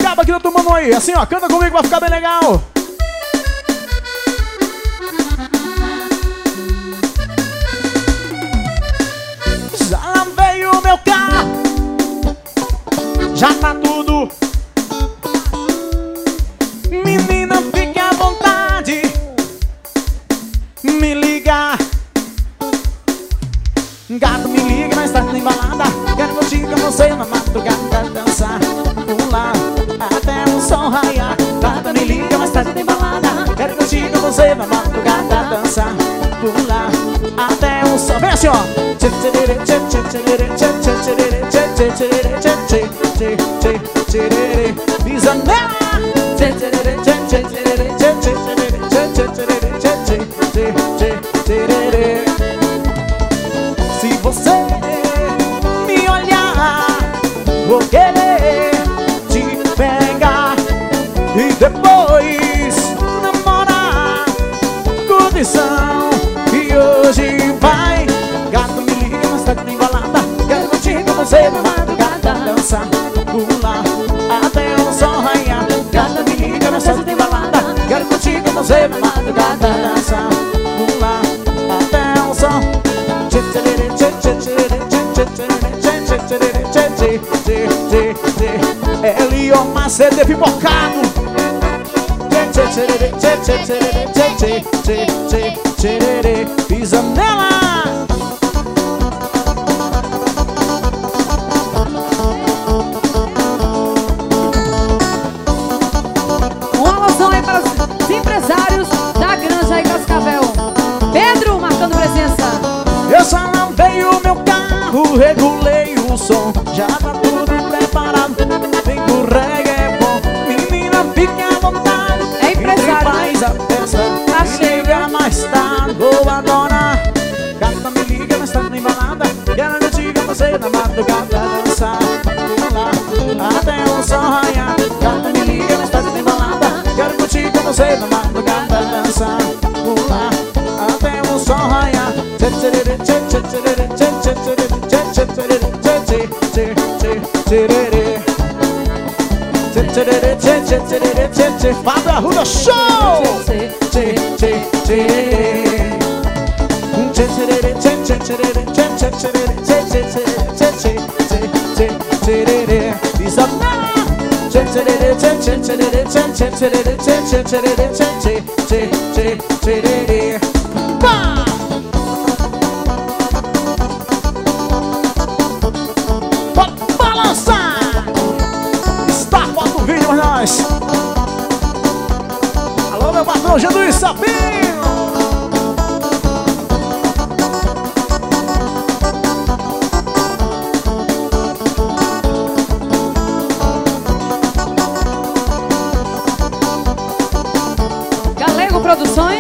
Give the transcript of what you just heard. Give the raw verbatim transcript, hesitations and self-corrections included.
diabo aqui da tua mão aí. Assim, ó, canta comigo, vai ficar bem legal. Já lavei o meu carro, já tá tudo. Menina, fique à vontade, me liga. Gato, me liga, mas tá em balada. Quero curtir com você na madrugada, dançar, pular até o sol raiar. Gato, me liga, mas tá em balada. Quero curtir com você na madrugada, dançar, pular até o sol. Vem assim, ó. Pisa nela. Se você me olhar, vou querer te pegar e depois namorar. Condição que hoje vai. Gato, me liga, mas tá de balada. Quero curtir com você na madrugada, dançar, pular até o sol raiar. Gato, me liga, mas tá de balada. Quero curtir com você na madrugada, dançar, pular até o sol. Eliomar C D pipocado. Pisa nela. Um alusão aí para os empresários da Granja e Cascavel. Pedro marcando presença. Eu só lavei o meu carro, regulei o som, já tá tudo preparado. Vem com reggae é bom, menina, fique à vontade. É empresário, faz a festa, tá me cheio. liga mais tarde, vou adorar. Gata, me liga, mas tá nem balada. Quero curtir com você na madrugada, dançar, pular até o sol raiar. Gata, me liga, mas tá nem balada. Quero curtir com você na madrugada, dançar, pular até o sol raiar. Fábio Arruda Show! Pá! Pode balançar! Está, bota o vídeo, mas nós! Alô, meu patrão, Jesus Sabino! Galego Produções.